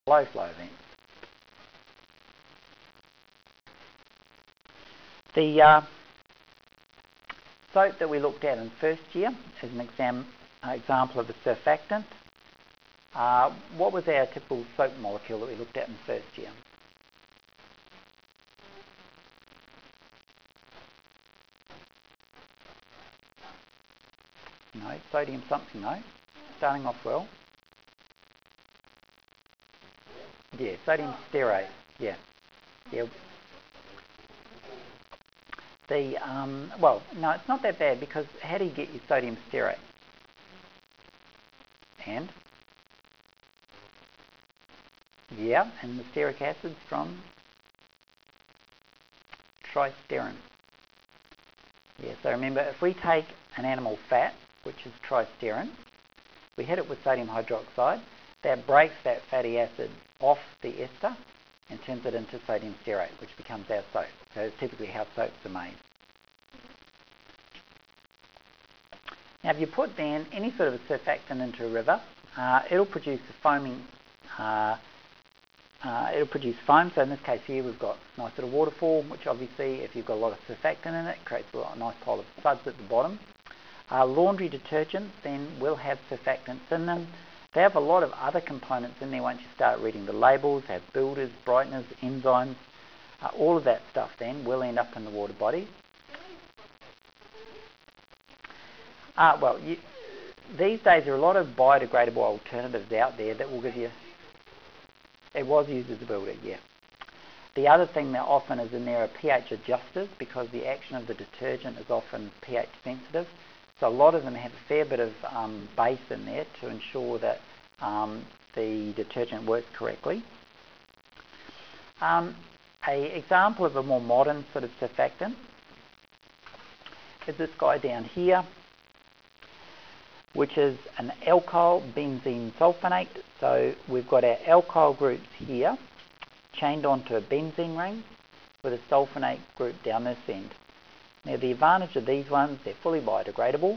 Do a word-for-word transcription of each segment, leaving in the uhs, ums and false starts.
low flow events. The uh, soap that we looked at in first year is an exam, uh, example of a surfactant. Uh, what was our typical soap molecule that we looked at in first year? No, sodium something, no. Starting off well. Yeah, sodium stearate. Yeah. Yeah. The, um, well, no, it's not that bad because how do you get your sodium stearate? And? Yeah, and the stearic acid's from tristerin. Yeah, so remember, if we take an animal fat, which is tristerin, we hit it with sodium hydroxide, that breaks that fatty acid off the ester and turns it into sodium stearate, which becomes our soap. So it's typically how soaps are made. Now, if you put then any sort of a surfactant into a river, uh, it'll produce a foaming, uh, uh, it'll produce foam. So in this case here, we've got a nice little waterfall, which obviously, if you've got a lot of surfactant in it, creates a nice pile of suds at the bottom. Uh, laundry detergents then will have surfactants in them. They have a lot of other components in there once you start reading the labels. They have builders, brighteners, enzymes. Uh, all of that stuff then will end up in the water body. Uh, well, you, these days there are a lot of biodegradable alternatives out there that will give you... It was used as a builder, yeah. The other thing that often is in there are pH adjusters because the action of the detergent is often pH sensitive. So a lot of them have a fair bit of um, base in there to ensure that um, the detergent works correctly. Um, an example of a more modern sort of surfactant is this guy down here, which is an alkyl benzene sulfonate. So we've got our alkyl groups here chained onto a benzene ring with a sulfonate group down this end. Now the advantage of these ones, they're fully biodegradable.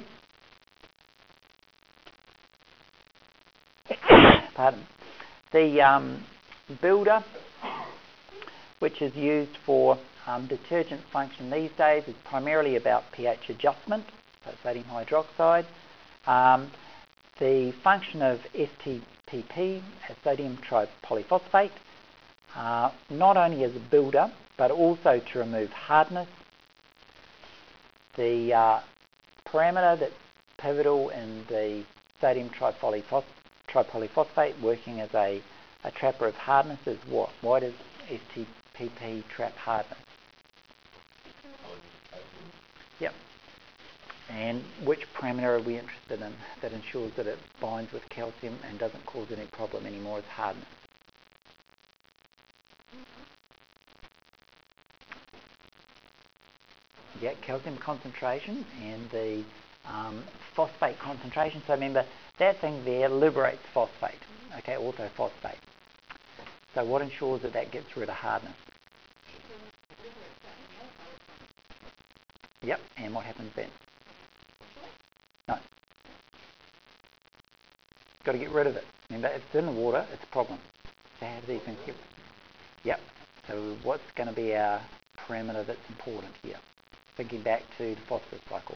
Pardon. The um, builder, which is used for um, detergent function these days, is primarily about pH adjustment, so sodium hydroxide. Um, the function of S T P P, sodium tripolyphosphate, uh, not only as a builder, but also to remove hardness. The uh, parameter that's pivotal in the sodium tripolyphos tripolyphosphate working as a, a trapper of hardness is what? Why does S T P P trap hardness? Yep. And which parameter are we interested in that ensures that it binds with calcium and doesn't cause any problem anymore as hardness? Yeah, calcium concentration and the um, phosphate concentration. So remember, that thing there liberates phosphate, okay, orthophosphate. So what ensures that that gets rid of hardness? Yep, and what happens then? No. Got to get rid of it. Remember, if it's in the water, it's a problem. So how do these things get... Yep. So what's going to be our parameter that's important here? Thinking back to the phosphorus cycle.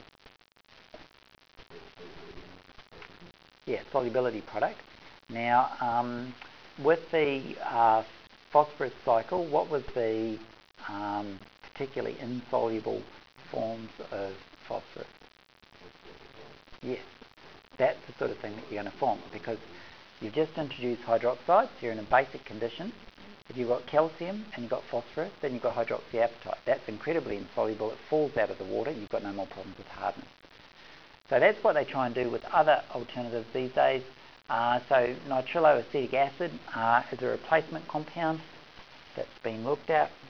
Yeah, solubility product. Now, um, with the uh, phosphorus cycle, what was the um, particularly insoluble forms of phosphorus? Yes, that's the sort of thing that you're going to form because you've just introduced hydroxide, so you're in a basic condition. If you've got calcium and you've got phosphorus, then you've got hydroxyapatite. That's incredibly insoluble. It falls out of the water. You've got no more problems with hardness. So that's what they try and do with other alternatives these days. Uh, so nitriloacetic acid uh, is a replacement compound that's been looked at.